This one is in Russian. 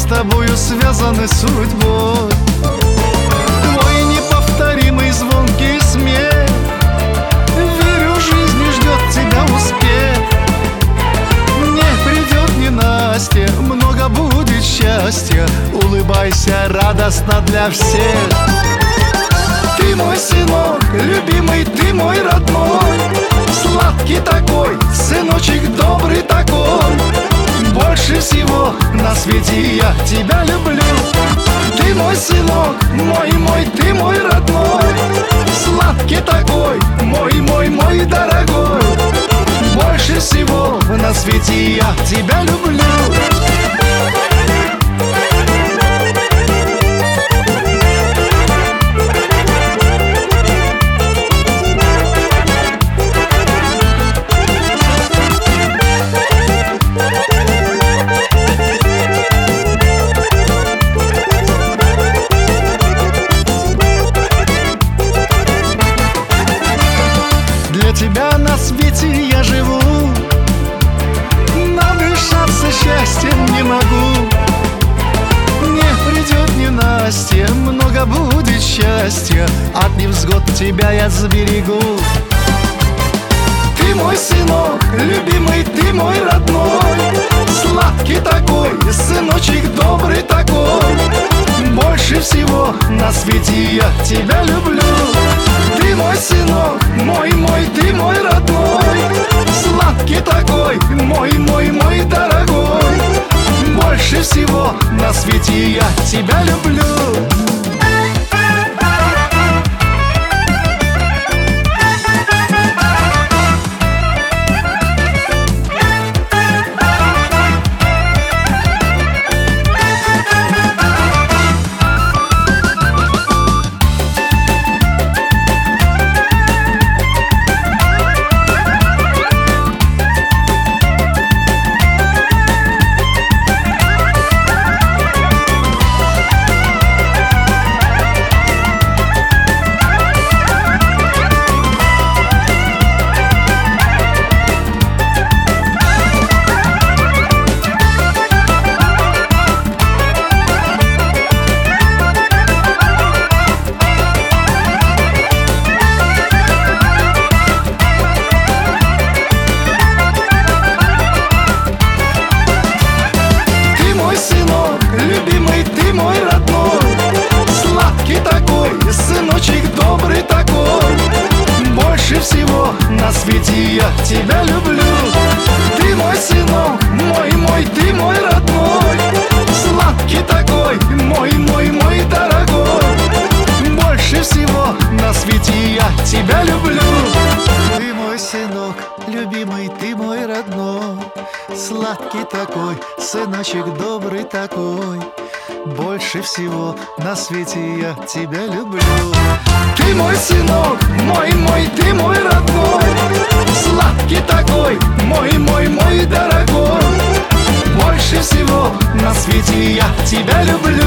тобою связаны судьбой. Твой неповторимый звонкий смех, верю, жизнь ждет тебя успех. Не придет ненастье, много будет счастья, улыбайся радостно для всех. Ты мой сынок, любимый, ты мой родной, сладкий такой, сыночек добрый такой. Больше всего на свете я тебя люблю. Ты мой сынок, мой, ты мой родной, сладкий такой, мой дорогой. Больше всего на свете я тебя люблю. Для тебя на свете я живу, надышаться счастьем не могу. Не придет ненастье, много будет счастья, от невзгод тебя я сберегу. Ты мой сынок, любимый, ты мой родной, сладкий такой, сыночек добрый такой. Больше всего на свете я тебя люблю. Ты мой сынок, мой, ты мой родной, сладкий такой, мой дорогой. Больше всего на свете я тебя люблю. Ты мой родной, сладкий такой, сыночек добрый такой. Больше всего на свете я тебя люблю. Ты мой сынок, мой, ты мой родной, сладкий такой, мой дорогой. Больше всего на свете я тебя люблю. Ты мой сынок, любимый, ты мой родной, сладкий такой, сыночек добрый такой. Больше всего на свете я тебя люблю. Ты мой сынок, мой, ты мой родной, сладкий такой, мой дорогой. Больше всего на свете я тебя люблю.